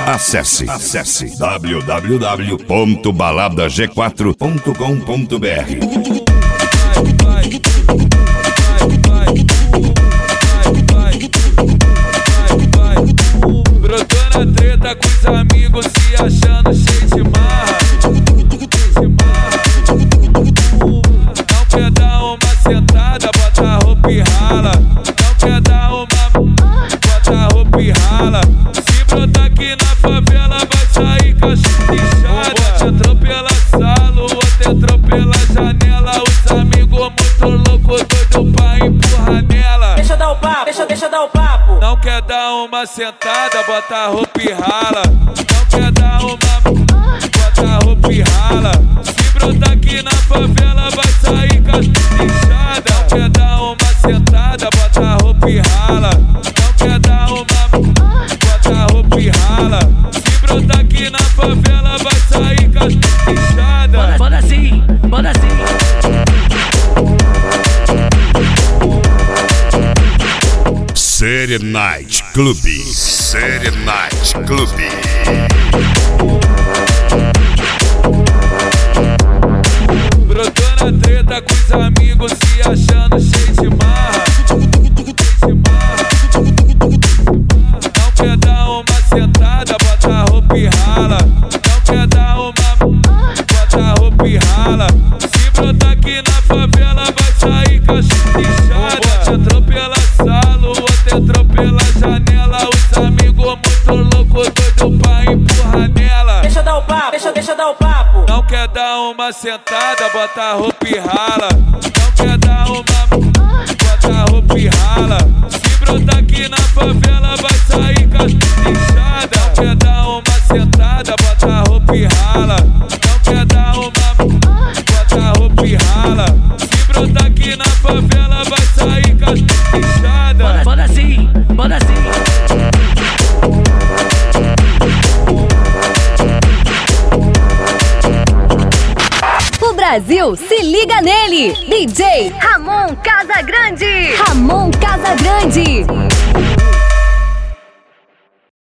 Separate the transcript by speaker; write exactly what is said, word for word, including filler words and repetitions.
Speaker 1: Acesse, acesse w w w ponto balada g quatro ponto com ponto b r.
Speaker 2: Brotou na treta com os amigos, se achando cheio de marra. Não quer dar uma sentada, bota a roupa e rala. Não quer dar uma, bota a roupa e rala. Se brotar aqui na favela, vai sair cachorro inchada. O bote entrou pela sala, o outro entrou pela janela. Os amigos muito loucos, doido pra empurrar nela.
Speaker 3: Deixa eu dar o papo, deixa, deixa eu dar o papo.
Speaker 2: Não quer dar uma sentada, bota a roupa e rala. Não quer dar uma, bota a roupa e rala. Se brotar aqui na favela, vai sair cachorro inchada. Não quer dar uma sentada, bota a roupa e rala. Não quer dar uma, bota a roupa e rala. Se brotar aqui na favela, vai sair cachorro inchada.
Speaker 3: Manda assim, manda assim.
Speaker 1: City Night Club. City Night Club.
Speaker 2: Brotou na treta com os amigos, se achando cheio de marra. Não quer dar uma sentada, bota a roupa e rala. Não quer dar uma, bota a roupa e rala. Se brotar aqui na favela, vai sair cachorro inchada. O bote entrou pela sala, o outro entrou pela janela. Os amigos muito loucos, doido pra empurrar nela.
Speaker 3: Deixa eu dar o papo, deixa, deixa eu dar o papo.
Speaker 2: Não quer dar uma sentada, bota a roupa e rala. Não quer dar uma, bota a roupa e rala. Se brotar aqui na favela, vai sair cachorro inchada. Não quer dar uma sentada, bota a roupa e rala. Não quer dar uma, bota a roupa e rala. Se brotar aqui na favela, vai sair cachorro inchada.
Speaker 3: Manda, manda assim, manda assim.
Speaker 4: O Brasil se liga nele. D J Ramon Casagrande. Ramon Casagrande.